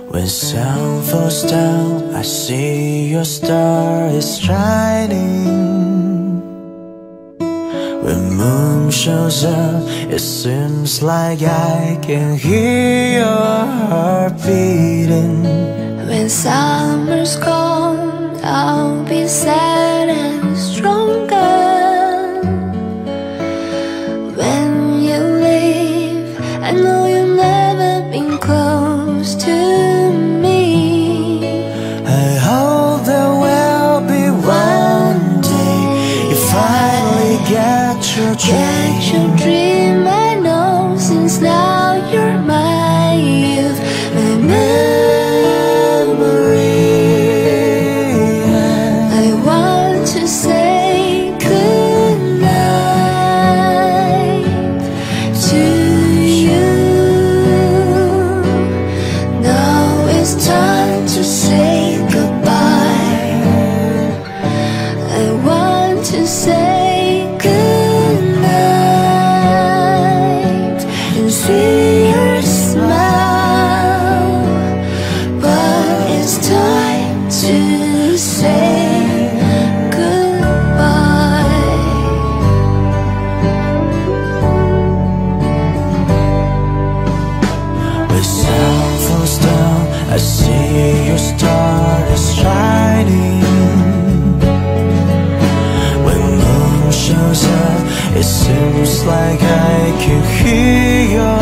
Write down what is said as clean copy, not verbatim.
When sun falls down, I see your star is shining. When moon shows up, it seems like I can hear your heart beating. When summer's gone, I'll be sad and stronger. When you leave, I know you've never been close to me. I hope there will be one day you finally get your dream. I know since now you're my youth, my memory. I want to say goodnight to you. Now it's time to say goodbye. I want to say goodnight and see your smile, but it's time to say goodbye. When sun falls down, I see your star is shining. When moon shows up, it seems like I can hear your